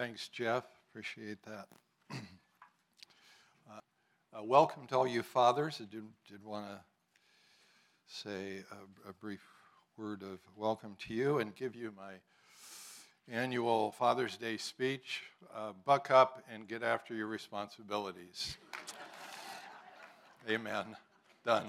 Thanks, Jeff. Appreciate that. Welcome to all you fathers. I did want to say a brief word of welcome to you and give you my annual Father's Day speech. Buck up and get after your responsibilities. Amen. Done.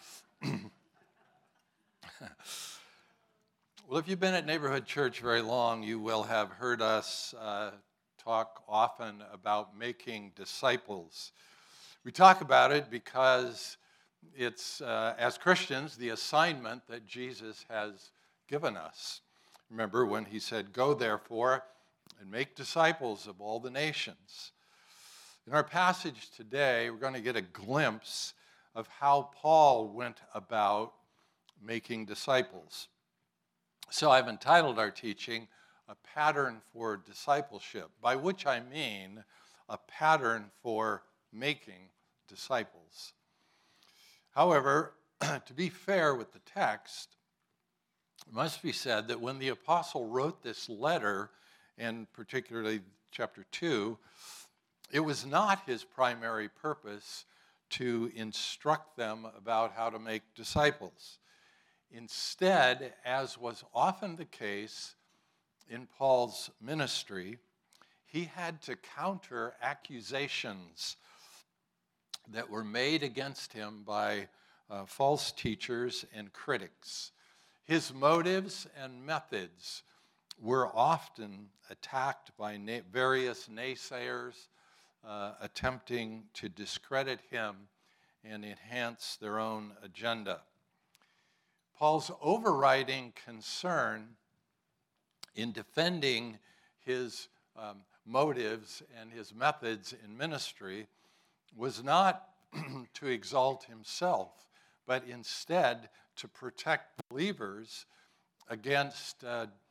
Well, if you've been at Neighborhood Church very long, you will have heard us talk often about making disciples. We talk about it because it's, as Christians, the assignment that Jesus has given us. Remember when he said, "Go therefore and make disciples of all the nations." In our passage today, we're going to get a glimpse of how Paul went about making disciples. So I've entitled our teaching, "A Pattern for Discipleship," by which I mean a pattern for making disciples. However, to be fair with the text, it must be said that when the apostle wrote this letter, and particularly chapter 2, it was not his primary purpose to instruct them about how to make disciples. Instead, as was often the case in Paul's ministry, he had to counter accusations that were made against him by false teachers and critics. His motives and methods were often attacked by various naysayers attempting to discredit him and enhance their own agenda. Paul's overriding concern in defending his motives and his methods in ministry was not to exalt himself, but instead to protect believers against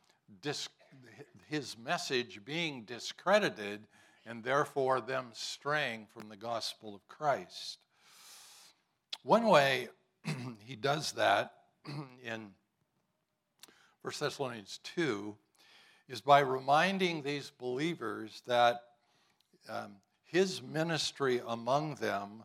his message being discredited and therefore them straying from the gospel of Christ. One way he does that in 1 Thessalonians 2 is by reminding these believers that his ministry among them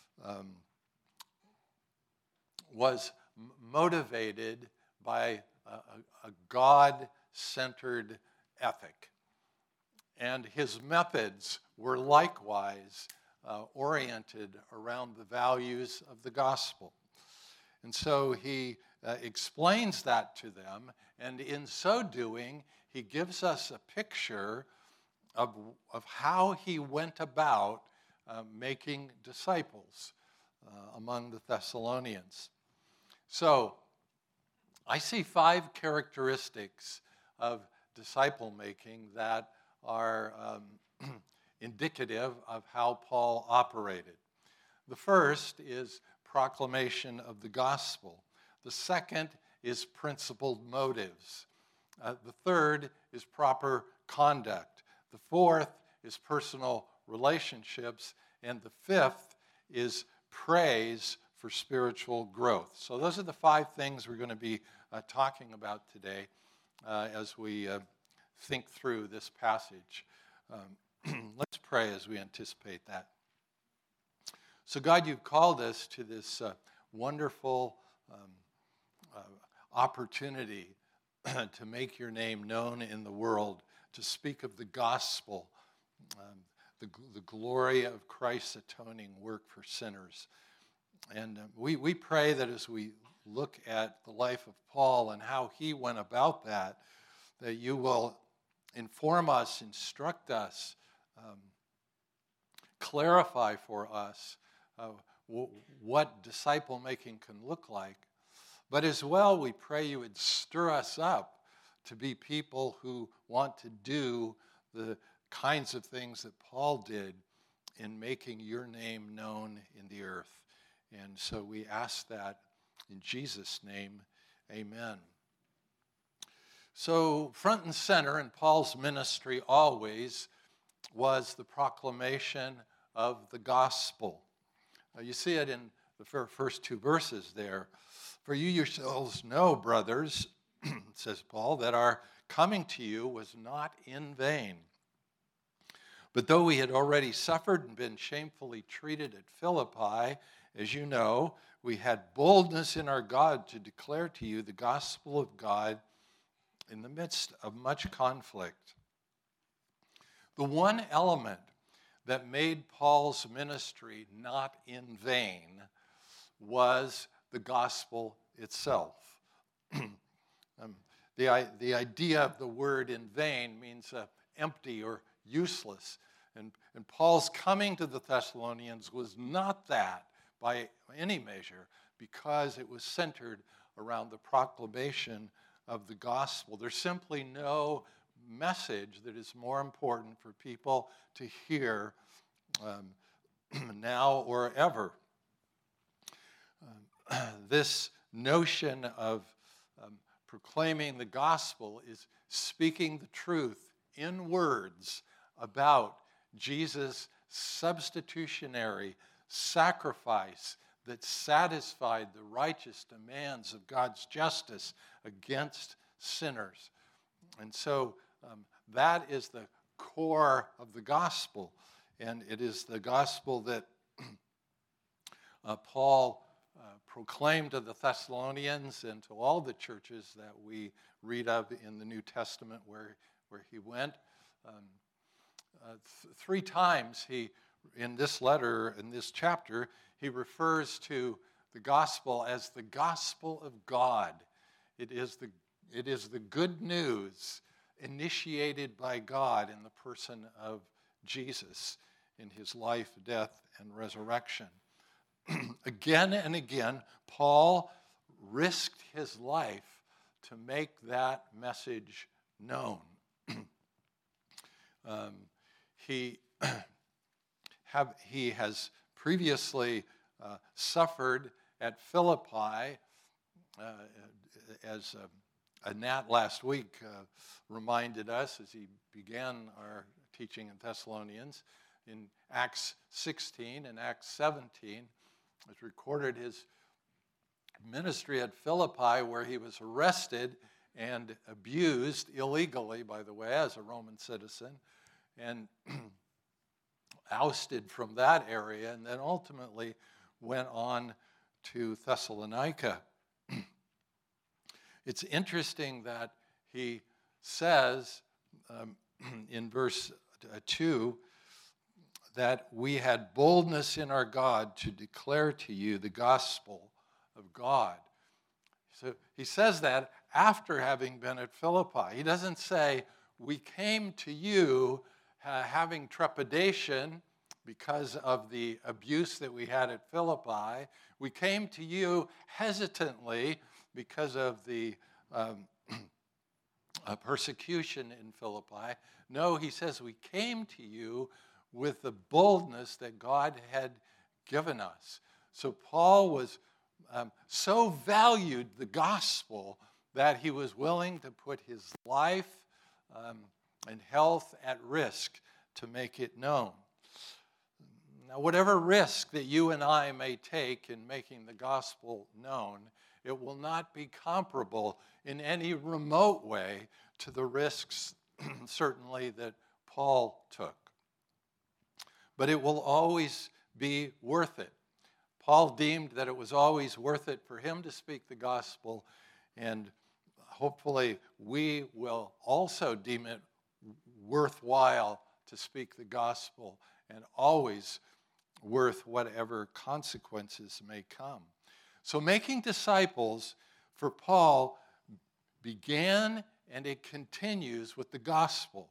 was motivated by a God-centered ethic. And his methods were likewise oriented around the values of the gospel. And so he explains that to them, and in so doing, he gives us a picture of how he went about making disciples among the Thessalonians. So I see 5 characteristics of disciple making that are indicative of how Paul operated. The first is proclamation of the gospel. The second is principled motives. The third is proper conduct. The fourth is personal relationships. And the fifth is praise for spiritual growth. So those are the 5 things we're going to be talking about today as we think through this passage. Let's pray as we anticipate that. So God, you've called us to this wonderful opportunity to make your name known in the world, to speak of the gospel, the glory of Christ's atoning work for sinners. And we pray that as we look at the life of Paul and how he went about that you will inform us, instruct us, clarify for us what disciple making can look like. But as well, we pray you would stir us up to be people who want to do the kinds of things that Paul did in making your name known in the earth. And so we ask that in Jesus' name, amen. So front and center in Paul's ministry always was the proclamation of the gospel. You see it in the first 2 verses there. For you yourselves know, brothers, says Paul, that our coming to you was not in vain. But though we had already suffered and been shamefully treated at Philippi, as you know, we had boldness in our God to declare to you the gospel of God in the midst of much conflict. The one element that made Paul's ministry not in vain was the gospel itself. The idea of the word in vain means empty or useless. And Paul's coming to the Thessalonians was not that by any measure, because it was centered around the proclamation of the gospel. There's simply no message that is more important for people to hear now or ever. This notion of proclaiming the gospel is speaking the truth in words about Jesus' substitutionary sacrifice that satisfied the righteous demands of God's justice against sinners. And so that is the core of the gospel. And it is the gospel that Paul proclaimed to the Thessalonians and to all the churches that we read of in the New Testament where he went. Three times in this letter, in this chapter, he refers to the gospel as the gospel of God. It is the good news initiated by God in the person of Jesus in his life, death, and resurrection. Again and again, Paul risked his life to make that message known. He has previously suffered at Philippi, as Nat last week reminded us as he began our teaching in Thessalonians. In Acts 16 and Acts 17, it's recorded his ministry at Philippi, where he was arrested and abused illegally, by the way, as a Roman citizen, and ousted from that area, and then ultimately went on to Thessalonica. It's interesting that he says in verse 2 that we had boldness in our God to declare to you the gospel of God. So he says that after having been at Philippi. He doesn't say, we came to you having trepidation because of the abuse that we had at Philippi. We came to you hesitantly because of the persecution in Philippi. No, he says, we came to you with the boldness that God had given us. So Paul was so valued the gospel that he was willing to put his life and health at risk to make it known. Now, whatever risk that you and I may take in making the gospel known, it will not be comparable in any remote way to the risks, certainly, that Paul took. But it will always be worth it. Paul deemed that it was always worth it for him to speak the gospel, and hopefully we will also deem it worthwhile to speak the gospel, and always worth whatever consequences may come. So making disciples for Paul began and it continues with the gospel.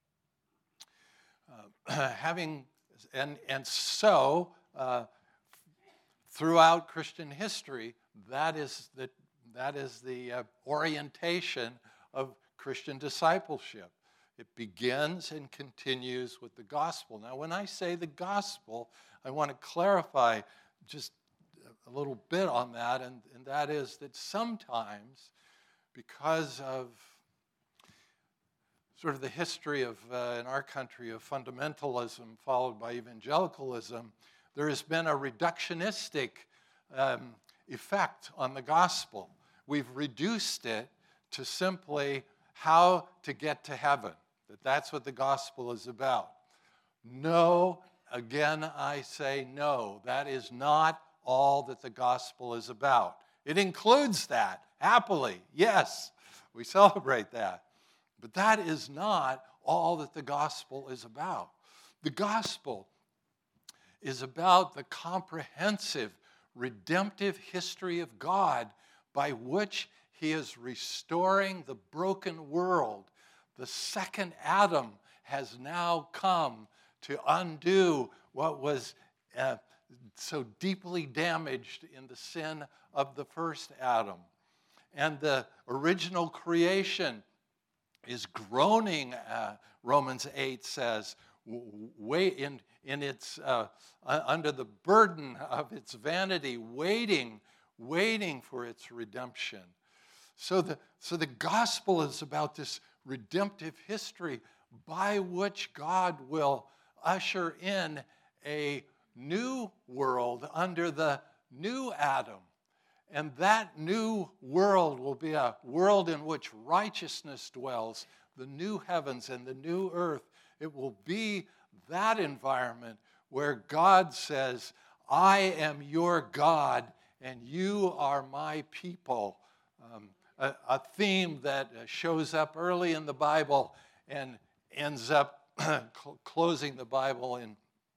So throughout Christian history, that is the orientation of Christian discipleship. It begins and continues with the gospel. Now, when I say the gospel, I want to clarify just a little bit on that, and that is that sometimes, because of sort of the history of, in our country, of fundamentalism followed by evangelicalism, there has been a reductionistic effect on the gospel. We've reduced it to simply how to get to heaven, that's what the gospel is about. No, again I say no. That is not all that the gospel is about. It includes that, happily, yes, we celebrate that. But that is not all that the gospel is about. The gospel is about the comprehensive, redemptive history of God by which he is restoring the broken world. The second Adam has now come to undo what was so deeply damaged in the sin of the first Adam. And the original creation is groaning, Romans 8 says, in its under the burden of its vanity, waiting for its redemption. So the gospel is about this redemptive history by which God will usher in a new world under the new Adam. And that new world will be a world in which righteousness dwells, the new heavens and the new earth. It will be that environment where God says, I am your God and you are my people. A theme that shows up early in the Bible and ends up closing the Bible in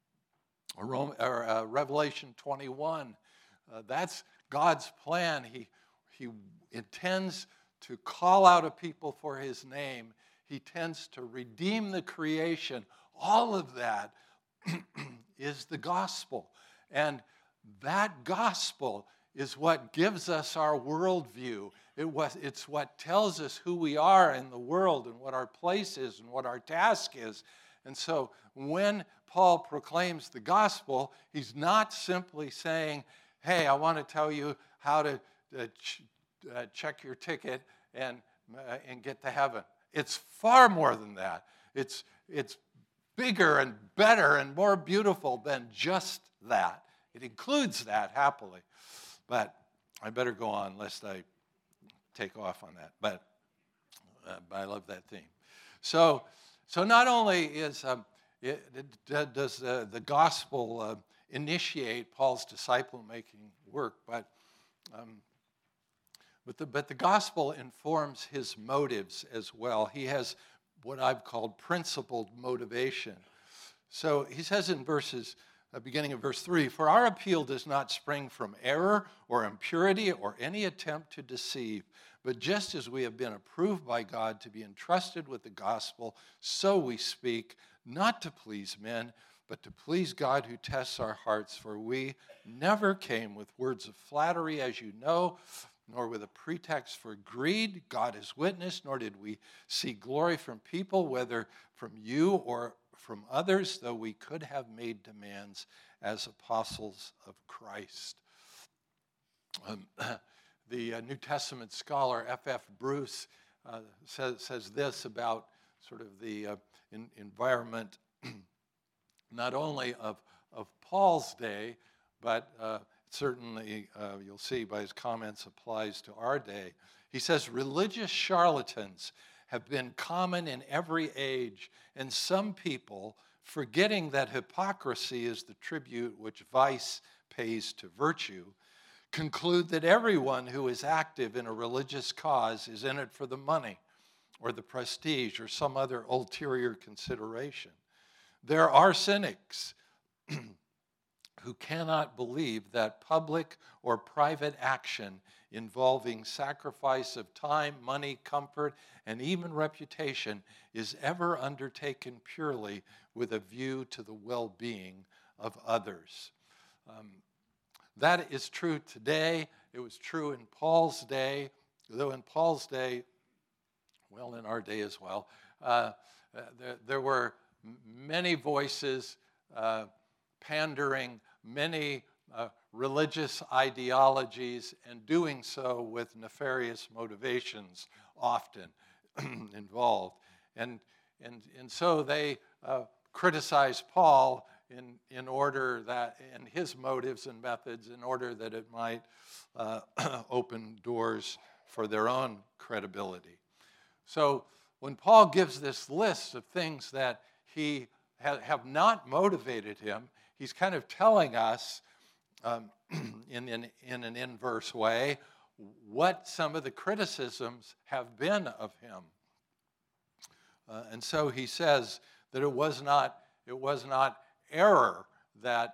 Revelation 21. That's God's plan. He intends to call out a people for his name. He tends to redeem the creation. All of that is the gospel. And that gospel is what gives us our worldview. It's what tells us who we are in the world and what our place is and what our task is. And so when Paul proclaims the gospel, he's not simply saying, hey, I want to tell you how to check your ticket and get to heaven. It's far more than that. It's bigger and better and more beautiful than just that. It includes that, happily. But I better go on lest I take off on that. But I love that theme. So not only does the gospel initiate Paul's disciple-making work, but the gospel informs his motives as well. He has what I've called principled motivation. So he says in beginning of verse 3, for our appeal does not spring from error or impurity or any attempt to deceive, but just as we have been approved by God to be entrusted with the gospel, so we speak, not to please men, but to please God who tests our hearts. For we never came with words of flattery, as you know, nor with a pretext for greed. God is witness, nor did we seek glory from people, whether from you or from others, though we could have made demands as apostles of Christ. The New Testament scholar F.F. Bruce says this about sort of the environment not only of Paul's day, but certainly you'll see by his comments applies to our day. He says, religious charlatans have been common in every age, and some people, forgetting that hypocrisy is the tribute which vice pays to virtue, conclude that everyone who is active in a religious cause is in it for the money or the prestige or some other ulterior consideration. There are cynics who cannot believe that public or private action involving sacrifice of time, money, comfort, and even reputation is ever undertaken purely with a view to the well-being of others. That is true today. It was true in Paul's day, though in Paul's day, well, in our day as well, there were many voices pandering many religious ideologies and doing so with nefarious motivations often involved. And so they criticized Paul in order that, in his motives and methods, in order that it might open doors for their own credibility. So when Paul gives this list of things that he have not motivated him. He's kind of telling us in an inverse way what some of the criticisms have been of him. And so he says that it was not error that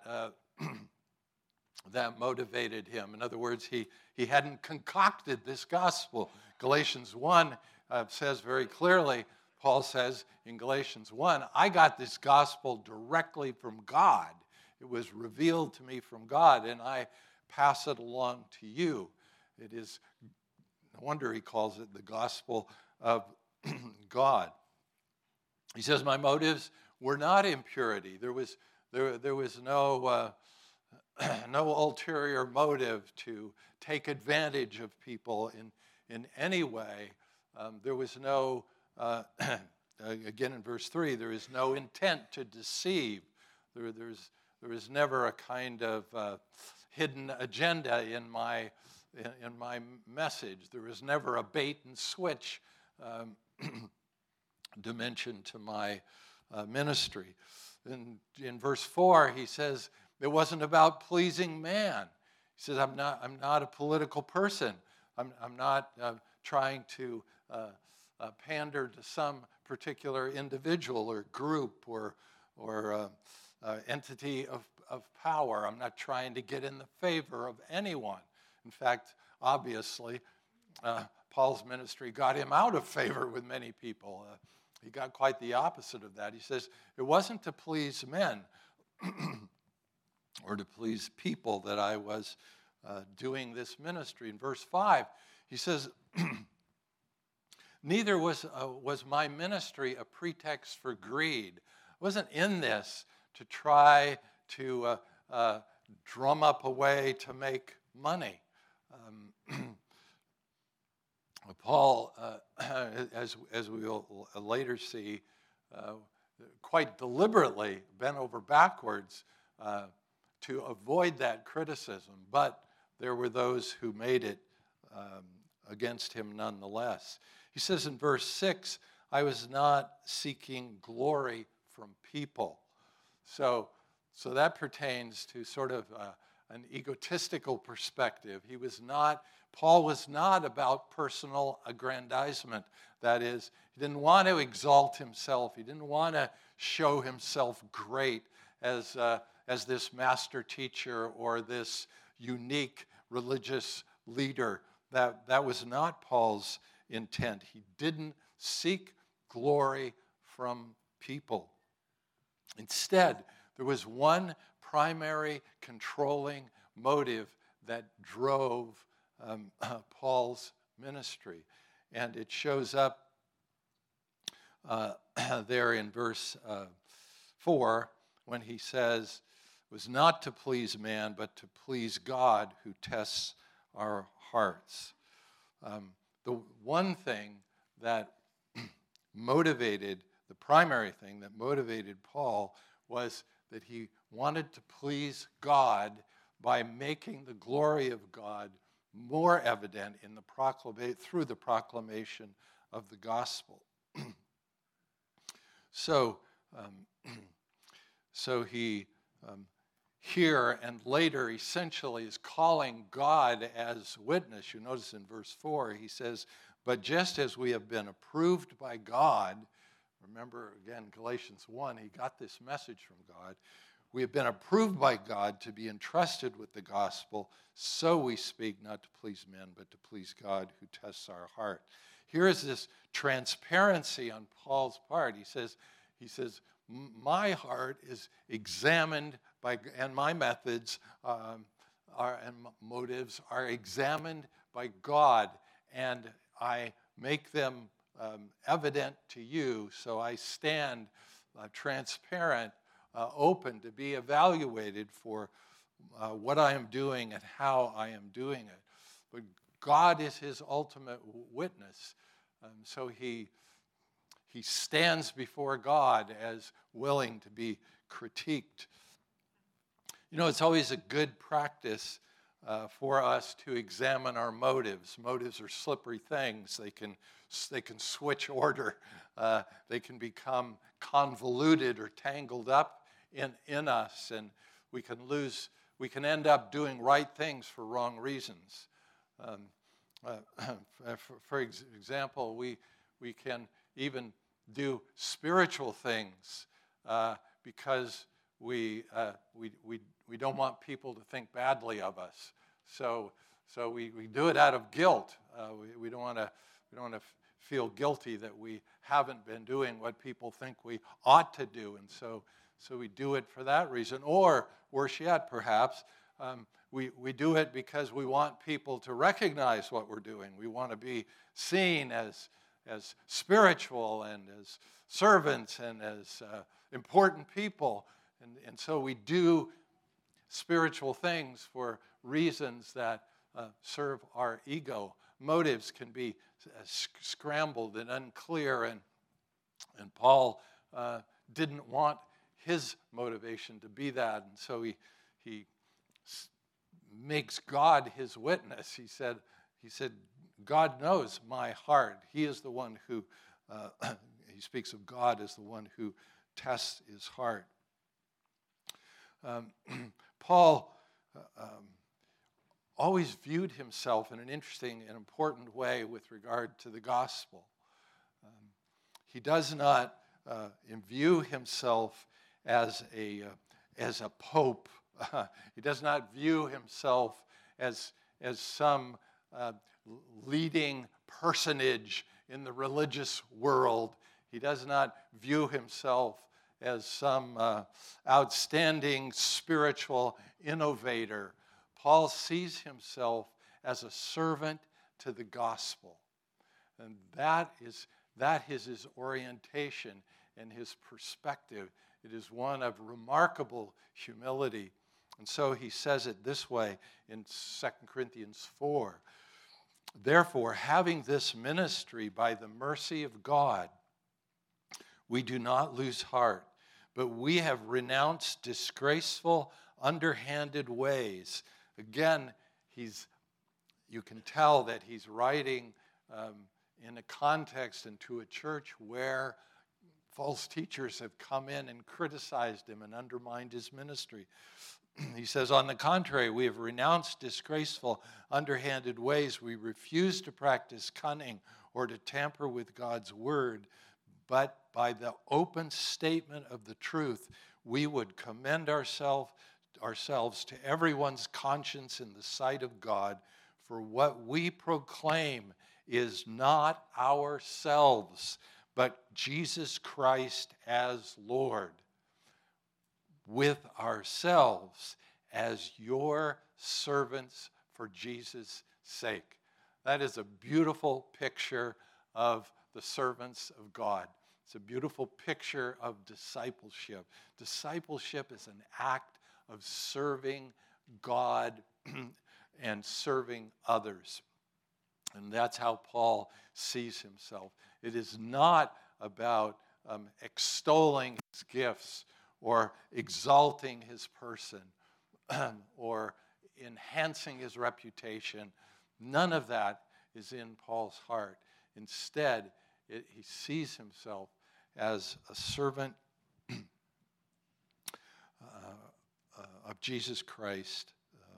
that motivated him. In other words, he hadn't concocted this gospel. Galatians 1 says very clearly, Paul says in Galatians 1, I got this gospel directly from God. It was revealed to me from God, and I pass it along to you. It is, no wonder he calls it the gospel of God. He says, my motives were not impurity. There was no ulterior motive to take advantage of people in any way. There was no, again in verse 3, there is no intent to deceive. There was never a kind of hidden agenda in my message. There was never a bait and switch dimension to my ministry. In verse 4, he says, it wasn't about pleasing man. He says, I'm not a political person. I'm not trying to pander to some particular individual or group or entity of power. I'm not trying to get in the favor of anyone. In fact, obviously, Paul's ministry got him out of favor with many people. He got quite the opposite of that. He says, it wasn't to please men or to please people that I was doing this ministry. In verse 5, he says, neither was my ministry a pretext for greed. I wasn't in this to try to drum up a way to make money. Paul, as we will later see, quite deliberately bent over backwards to avoid that criticism, but there were those who made it against him nonetheless. He says in verse 6, I was not seeking glory from people. So that pertains to sort of an egotistical perspective. Paul was not about personal aggrandizement. That is, he didn't want to exalt himself. He didn't want to show himself great as this master teacher or this unique religious leader. That was not Paul's intent. He didn't seek glory from people. Instead, there was one primary controlling motive that drove Paul's ministry. And it shows up there in verse 4 when he says, it was not to please man, but to please God who tests our hearts. The one thing that the primary thing that motivated Paul was that he wanted to please God by making the glory of God more evident through the proclamation of the gospel. So he here and later essentially is calling God as witness. You notice in verse 4 he says, but just as we have been approved by God, remember again Galatians 1, he got this message from God. We have been approved by God to be entrusted with the gospel, so we speak not to please men, but to please God who tests our heart. Here is this transparency on Paul's part. He says, my heart is examined by, and my methods and motives are examined by God, and I make them evident to you, so I stand transparent, open to be evaluated for what I am doing and how I am doing it. But God is his ultimate witness, so he stands before God as willing to be critiqued. You know, it's always a good practice for us to examine our motives. Motives are slippery things. They can switch order. They can become convoluted or tangled up in us, and we can end up doing right things for wrong reasons. For example, we can even do spiritual things because we don't want people to think badly of us. So we do it out of guilt. We don't want to feel guilty that we haven't been doing what people think we ought to do, and so we do it for that reason. Or worse yet, perhaps we do it because we want people to recognize what we're doing. We want to be seen as spiritual and as servants and as important people. And so we do spiritual things for reasons that serve our ego. Motives can be scrambled and unclear, and Paul didn't want his motivation to be that, and so he makes God his witness. He said, God knows my heart. He is the one who, he speaks of God as the one who tests his heart. Paul always viewed himself in an interesting and important way with regard to the gospel. He does not view himself as a pope. He does not view himself as some leading personage in the religious world. He does not view himself as some outstanding spiritual innovator. Paul sees himself as a servant to the gospel. And that is his orientation and his perspective. It is one of remarkable humility. And so he says it this way in 2 Corinthians 4. Therefore, having this ministry by the mercy of God, we do not lose heart, but we have renounced disgraceful, underhanded ways. Again, you can tell that he's writing in a context and to a church where false teachers have come in and criticized him and undermined his ministry. He says, on the contrary, we have renounced disgraceful, underhanded ways. We refuse to practice cunning or to tamper with God's word, but by the open statement of the truth, we would commend ourselves to everyone's conscience in the sight of God, for what we proclaim is not ourselves, but Jesus Christ as Lord, with ourselves as your servants for Jesus' sake. That is a beautiful picture of the servants of God. It's a beautiful picture of discipleship. Discipleship is an act of serving God and serving others. And that's how Paul sees himself. It is not about extolling his gifts or exalting his person or enhancing his reputation. None of that is in Paul's heart. Instead, he sees himself as a servant of Jesus Christ.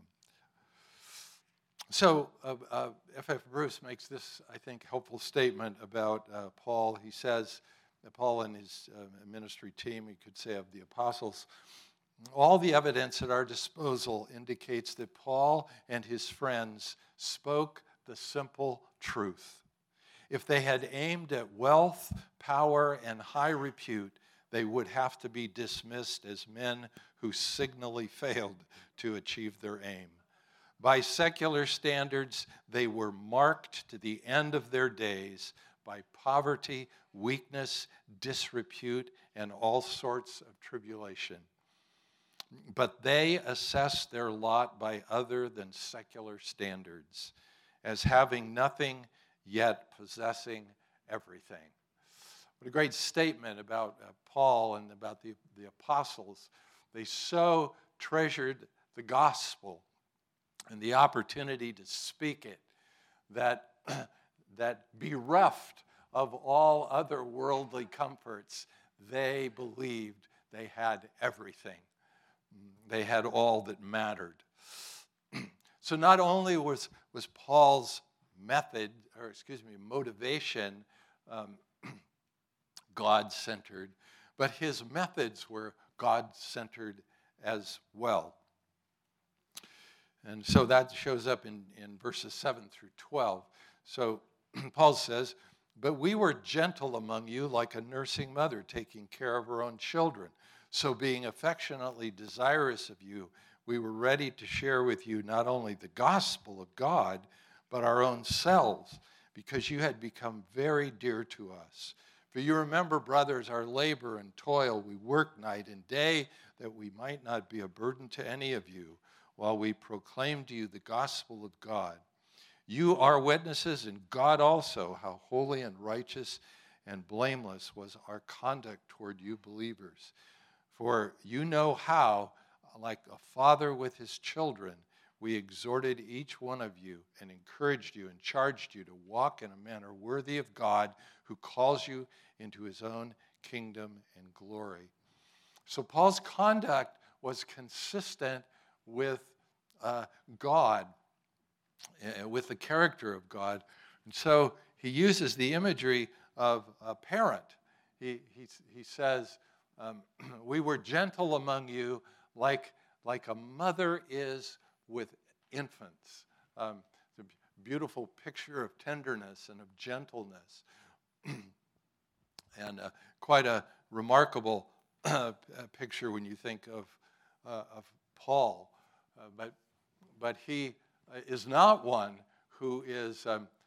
So F.F. Bruce makes this, I think, helpful statement about Paul. He says that Paul and his ministry team, he could say of the apostles, all the evidence at our disposal indicates that Paul and his friends spoke the simple truth. If they had aimed at wealth, power, and high repute, they would have to be dismissed as men who signally failed to achieve their aim. By secular standards, they were marked to the end of their days by poverty, weakness, disrepute, and all sorts of tribulation. But they assessed their lot by other than secular standards, as having nothing yet possessing everything. What a great statement about Paul and about the apostles. They so treasured the gospel and the opportunity to speak it, that, that bereft of all other worldly comforts, they believed they had everything. They had all that mattered. So not only was Paul's motivation God-centered, but his methods were God-centered as well. And so that shows up in verses 7 through 12. So Paul says, "But we were gentle among you like a nursing mother taking care of her own children. So being affectionately desirous of you, we were ready to share with you not only the gospel of God, but our own selves, because you had become very dear to us. For you remember, brothers, our labor and toil. We worked night and day that we might not be a burden to any of you while we proclaim to you the gospel of God. You are witnesses, and God also, how holy and righteous and blameless was our conduct toward you believers. For you know how, like a father with his children, we exhorted each one of you and encouraged you and charged you to walk in a manner worthy of God, who calls you into his own kingdom and glory." So Paul's conduct was consistent with God, with the character of God. And so he uses the imagery of a parent. He says, we were gentle among you like a mother is with infants. It's a beautiful picture of tenderness and of gentleness. And quite a remarkable picture when you think of Paul. But he is not one who is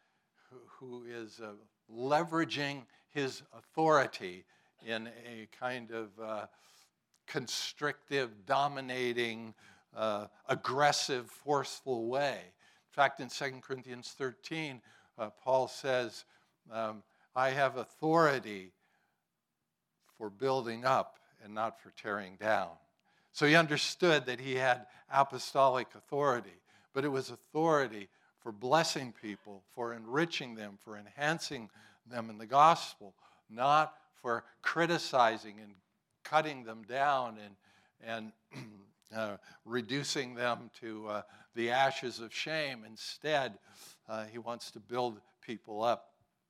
leveraging his authority in a kind of constrictive, dominating, aggressive, forceful way. In fact, in 2 Corinthians 13, Paul says, I have authority for building up and not for tearing down. So he understood that he had apostolic authority, but it was authority for blessing people, for enriching them, for enhancing them in the gospel, not for criticizing and cutting them down and reducing them to the ashes of shame. Instead, he wants to build people up.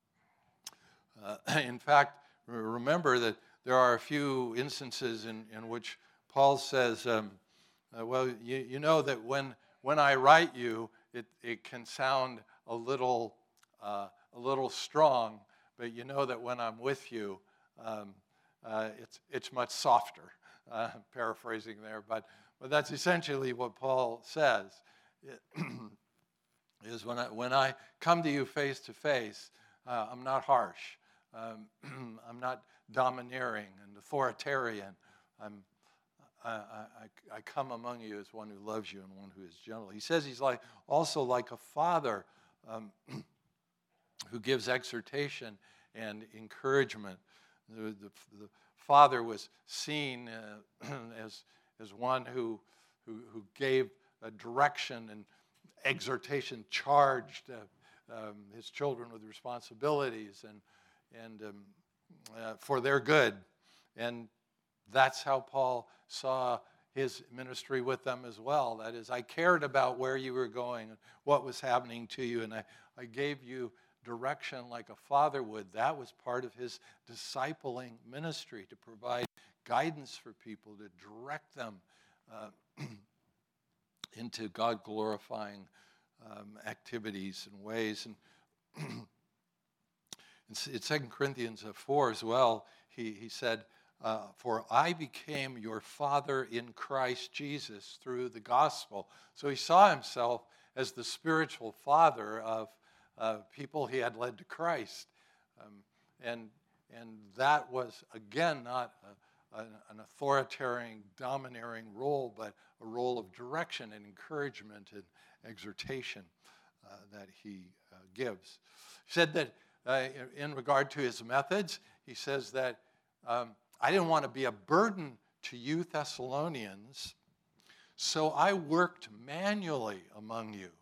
In fact, remember that there are a few instances in which Paul says, well, you know that when I write you, it can sound a little strong, but you know that when I'm with you, it's much softer. Paraphrasing there, but that's essentially what Paul says. Is when I come to you face to face, I'm not harsh. I'm not domineering and authoritarian. I come among you as one who loves you and one who is gentle. He says he's also like a father who gives exhortation and encouragement. The father was seen as one who gave a direction and exhortation, charged his children with responsibilities and for their good. And that's how Paul saw his ministry with them as well. That is, I cared about where you were going and what was happening to you, and I gave you direction like a father would. That was part of his discipling ministry, to provide guidance for people, to direct them into God-glorifying activities and ways. And in 2 Corinthians 4 as well, he said, for I became your father in Christ Jesus through the gospel. So he saw himself as the spiritual father of people he had led to Christ. And that was, again, not an authoritarian, domineering role, but a role of direction and encouragement and exhortation that he gives. He said that in regard to his methods, he says that I didn't want to be a burden to you Thessalonians, So I worked manually among you.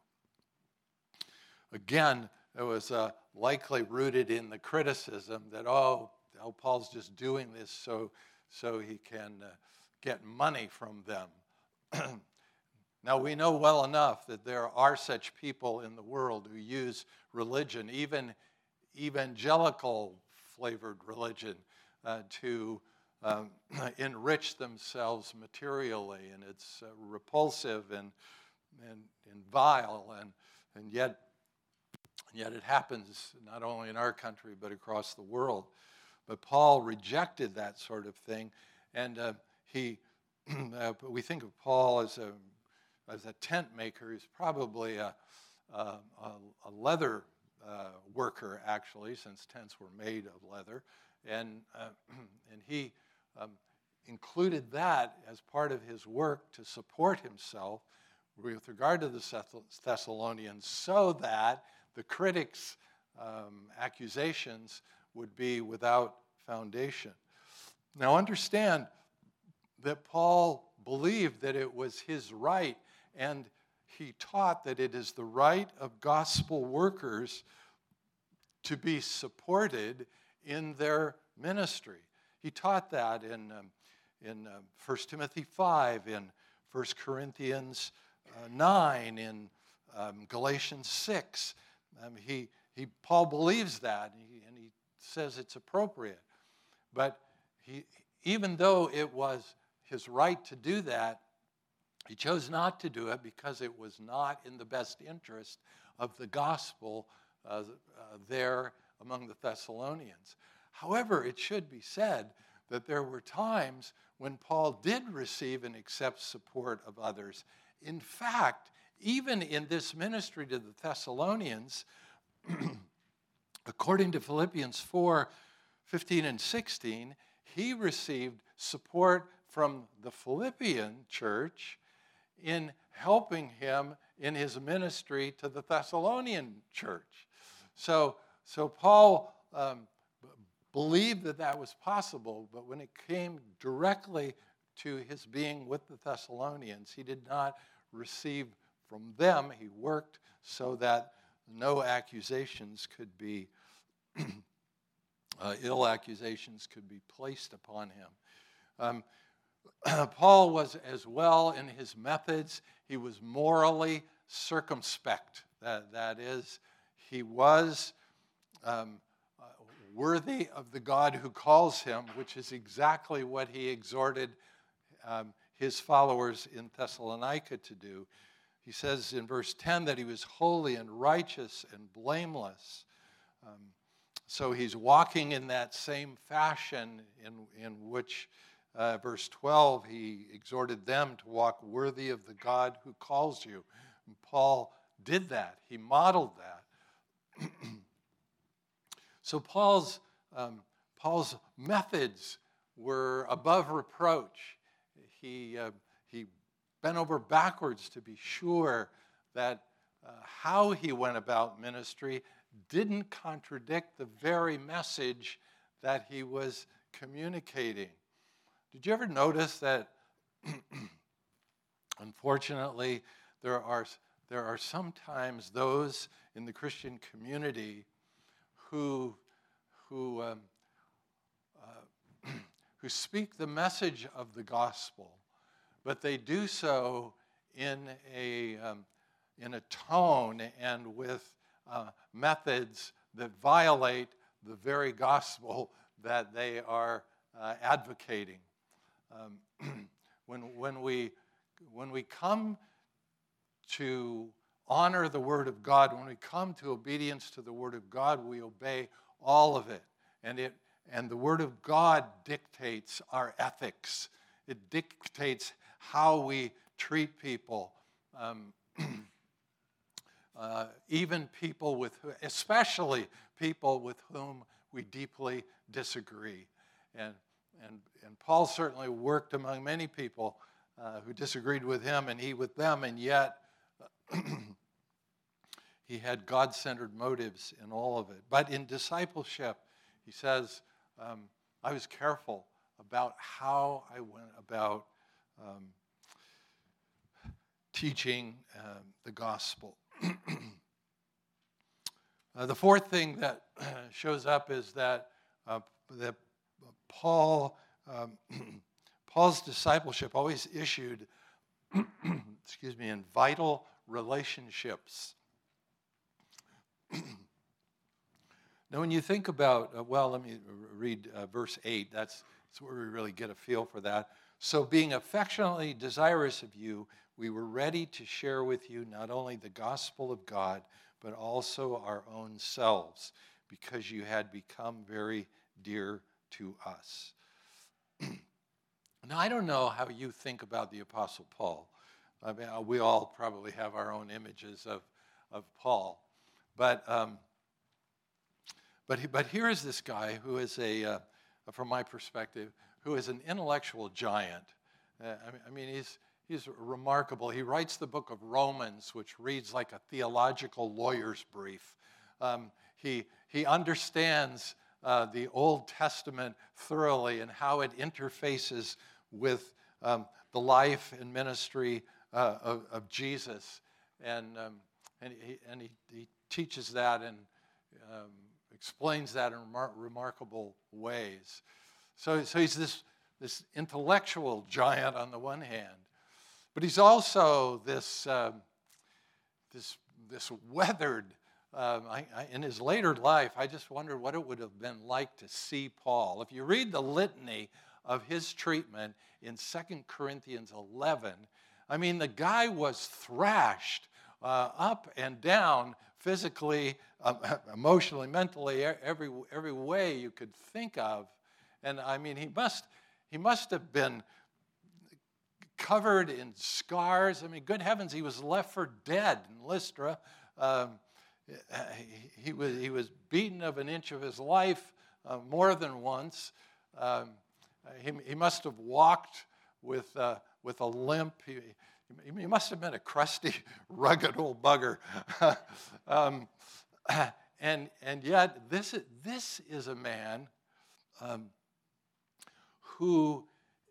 Again, it was likely rooted in the criticism that, Paul's just doing this so he can get money from them. Now, we know well enough that there are such people in the world who use religion, even evangelical-flavored religion, to enrich themselves materially, and it's repulsive and vile, and yet it happens not only in our country but across the world. But Paul rejected that sort of thing, and we think of Paul as a tent maker. He's probably a leather worker, actually, since tents were made of leather, and he included that as part of his work to support himself with regard to the Thessalonians, so that the critics' accusations would be without foundation. Now understand that Paul believed that it was his right, and he taught that it is the right of gospel workers to be supported in their ministry. He taught that in 1 Timothy 5, in 1 Corinthians 9, in Galatians 6. Paul believes that, and he says it's appropriate. But even though it was his right to do that, he chose not to do it because it was not in the best interest of the gospel there among the Thessalonians. However, it should be said that there were times when Paul did receive and accept support of others. In fact, even in this ministry to the Thessalonians, according to Philippians 4:15 and 16, he received support from the Philippian church in helping him in his ministry to the Thessalonian church. So Paul believed that was possible, but when it came directly to his being with the Thessalonians, he did not receive from them. He worked so that no accusations could be, ill accusations could be placed upon him. Paul was as well in his methods. He was morally circumspect. That is, he was worthy of the God who calls him, which is exactly what he exhorted his followers in Thessalonica to do. He says in verse 10 that he was holy and righteous and blameless. So he's walking in that same fashion in which, verse 12, he exhorted them to walk worthy of the God who calls you. And Paul did that. He modeled that. So Paul's methods were above reproach. He bent over backwards to be sure that how he went about ministry didn't contradict the very message that he was communicating. Did you ever notice that, unfortunately, there are sometimes those in the Christian community who speak the message of the gospel, but they do so in a tone and with methods that violate the very gospel that they are advocating. When we come to honor the Word of God, when we come to obedience to the Word of God, we obey all of it. And the Word of God dictates our ethics. It dictates how we treat people, even people especially people with whom we deeply disagree. And Paul certainly worked among many people who disagreed with him and he with them, and yet he had God-centered motives in all of it. But in discipleship, he says, I was careful about how I went about teaching the gospel. The fourth thing that shows up is that Paul's discipleship always issued, in vital relationships. Now, when you think about, let me read verse 8. That's where we really get a feel for that. So, being affectionately desirous of you, we were ready to share with you not only the gospel of God, but also our own selves, because you had become very dear to us. Now, I don't know how you think about the Apostle Paul. I mean, we all probably have our own images of Paul. But here is this guy who is from my perspective, who is an intellectual giant. He's remarkable. He writes the book of Romans, which reads like a theological lawyer's brief. He understands the Old Testament thoroughly and how it interfaces with the life and ministry of Jesus, and he teaches that and explains that in remarkable ways. So he's this intellectual giant on the one hand, but he's also this weathered. In his later life, I just wondered what it would have been like to see Paul. If you read the litany of his treatment in 2 Corinthians 11, the guy was thrashed up and down physically, emotionally, mentally, every way you could think of. And he must have been covered in scars. Good heavens, he was left for dead in Lystra. He was beaten of an inch of his life more than once. He must have walked with a limp. He must have been a crusty, rugged old bugger. And yet, this is a man who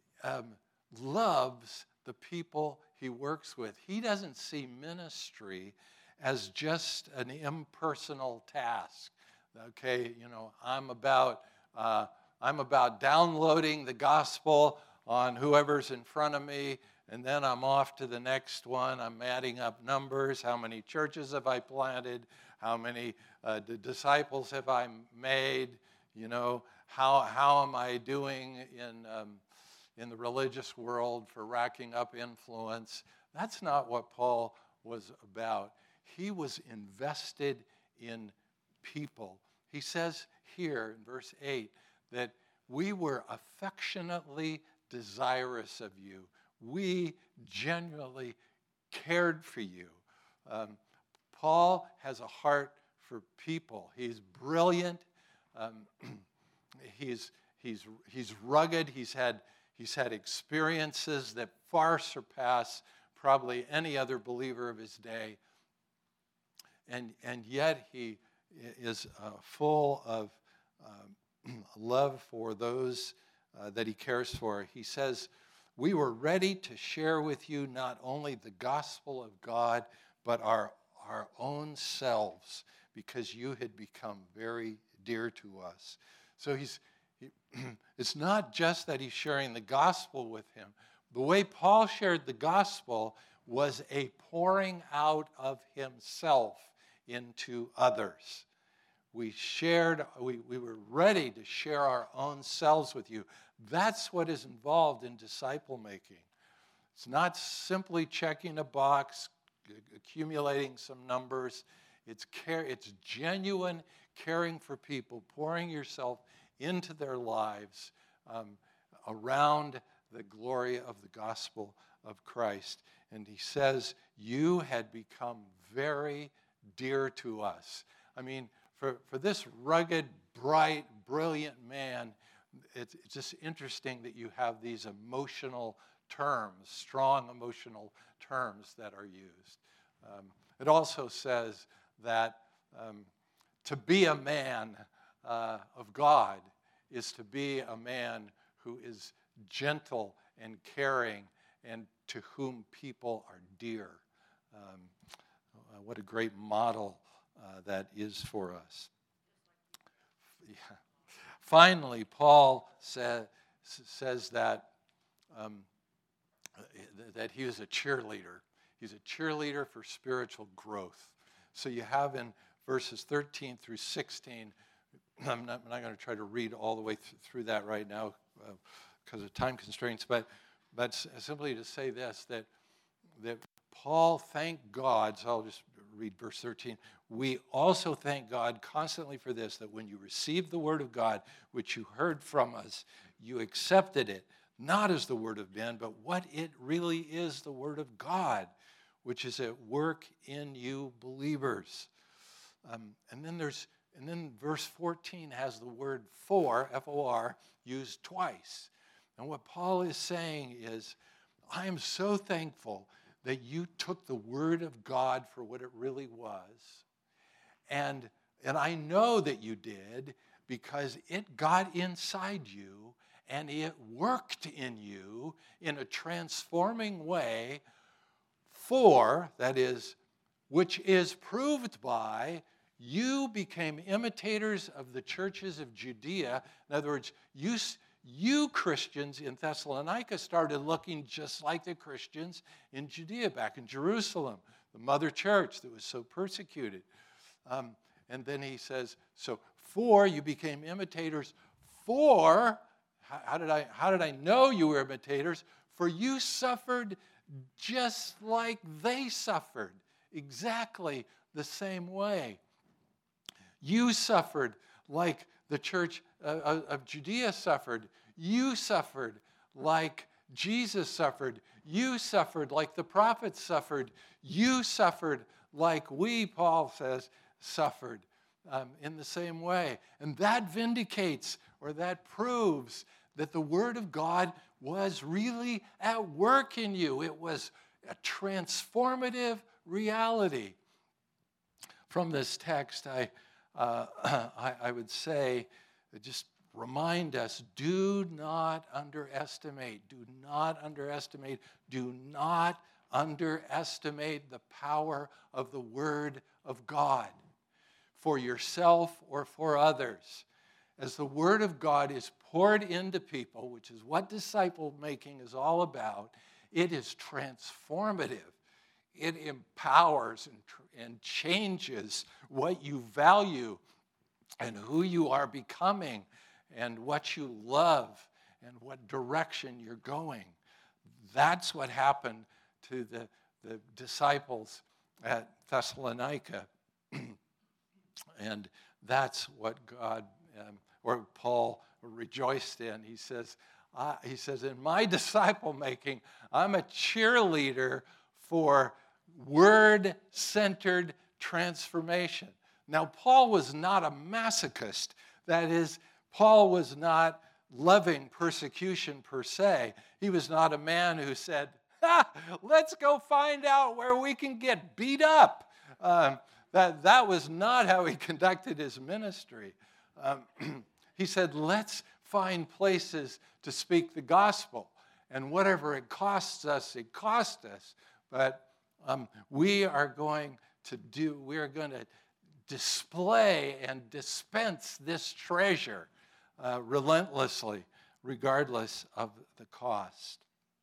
loves the people he works with. He doesn't see ministry as just an impersonal task. Okay, I'm about downloading the gospel on whoever's in front of me, and then I'm off to the next one. I'm adding up numbers. How many churches have I planted? How many disciples have I made? How am I doing in the religious world for racking up influence? That's not what Paul was about. He was invested in people. He says here in verse 8 that we were affectionately desirous of you. We genuinely cared for you. Paul has a heart for people. He's brilliant. He's rugged. He's had experiences that far surpass probably any other believer of his day. And yet he is full of love for those that he cares for. He says, we were ready to share with you not only the gospel of God, but our own selves, because you had become very dear to us. So it's not just that he's sharing the gospel with him. The way Paul shared the gospel was a pouring out of himself into others. We were ready to share our own selves with you. That's what is involved in disciple making. It's not simply checking a box, accumulating some numbers. It's genuine caring for people, pouring yourself into their lives around the glory of the gospel of Christ. And he says, you had become very dear to us. For this rugged, bright, brilliant man, it's just interesting that you have these emotional terms, strong emotional terms that are used. It also says that to be a man of God is to be a man who is gentle and caring and to whom people are dear. What a great model that is for us. Yeah. Finally, Paul says that that he is a cheerleader. He's a cheerleader for spiritual growth. So you have in verses 13 through 16, I'm not going to try to read all the way through that right now because of time constraints, but simply to say this, that Paul thanked God, so I'll just read verse 13. We also thank God constantly for this, that when you received the word of God, which you heard from us, you accepted it, not as the word of men, but what it really is, the word of God, which is at work in you believers. And then verse 14 has the word for, F-O-R, used twice. And what Paul is saying is, I am so thankful that you took the word of God for what it really was. And I know that you did because it got inside you and it worked in you in a transforming way for, that is, which is proved by, you became imitators of the churches of Judea. In other words, you Christians in Thessalonica started looking just like the Christians in Judea, back in Jerusalem, the mother church that was so persecuted. And then he says, so for you became imitators, for, how did I know you were imitators? For you suffered just like they suffered, exactly the same way. You suffered like the church of Judea suffered. You suffered like Jesus suffered. You suffered like the prophets suffered. You suffered like we, Paul says, suffered in the same way. And that vindicates, or that proves, that the Word of God was really at work in you. It was a transformative reality. From this text, I would say, just remind us, do not underestimate the power of the Word of God for yourself or for others. As the Word of God is poured into people, which is what disciple making is all about, it is transformative. It empowers and changes what you value and who you are becoming and what you love and what direction you're going. That's what happened to the disciples at Thessalonica. And that's what God, or Paul rejoiced in. He says, in my disciple making, I'm a cheerleader for word-centered transformation. Now, Paul was not a masochist. That is, Paul was not loving persecution per se. He was not a man who said, let's go find out where we can get beat up. That was not how he conducted his ministry. He said, let's find places to speak the gospel. And whatever it costs us, it costs us. But we are going to display and dispense this treasure relentlessly, regardless of the cost.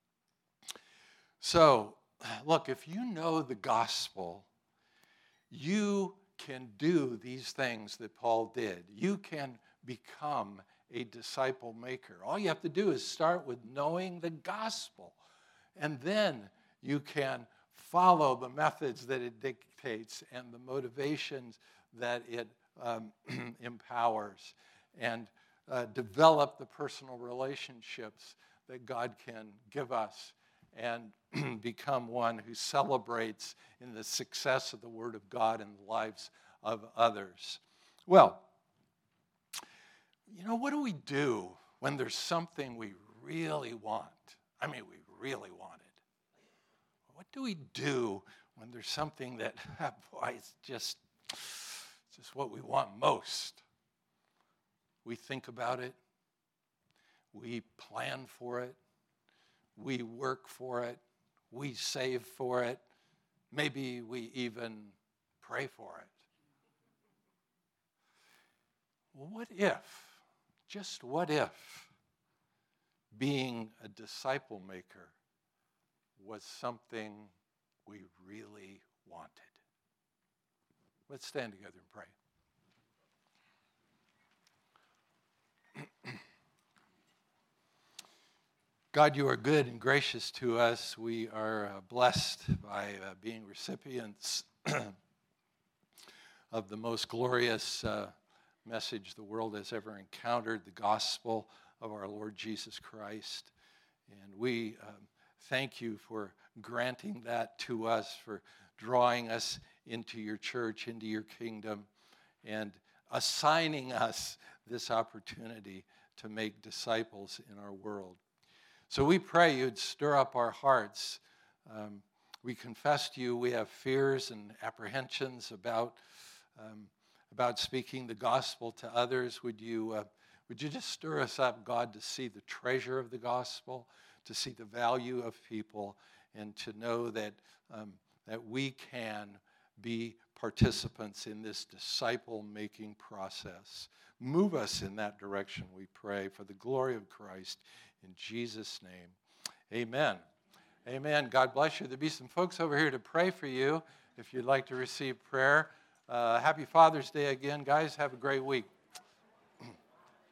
So, look, if you know the gospel, you can do these things that Paul did. You can become a disciple maker. All you have to do is start with knowing the gospel, and then you can follow the methods that it dictates and the motivations that it empowers, and develop the personal relationships that God can give us, and become one who celebrates in the success of the Word of God in the lives of others. Well, what do we do when there's something we really want? I mean, we really want it. What do we do when there's something that, boy, it's just what we want most? We think about it. We plan for it. We work for it. we save for it. Maybe we even pray for it. Well, what if, just what if, being a disciple maker was something we really wanted? Let's stand together and pray. God, you are good and gracious to us. We are blessed by being recipients of the most glorious message the world has ever encountered, the gospel of our Lord Jesus Christ. And we thank you for granting that to us, for drawing us into your church, into your kingdom, and assigning us this opportunity to make disciples in our world. So we pray you'd stir up our hearts. We confess to you we have fears and apprehensions about speaking the gospel to others. Would you just stir us up, God, to see the treasure of the gospel, to see the value of people, and to know that we can be participants in this disciple-making process. Move us in that direction, we pray, for the glory of Christ. In Jesus' name, amen. Amen. God bless you. There'll be some folks over here to pray for you if you'd like to receive prayer. Happy Father's Day again, guys. Have a great week.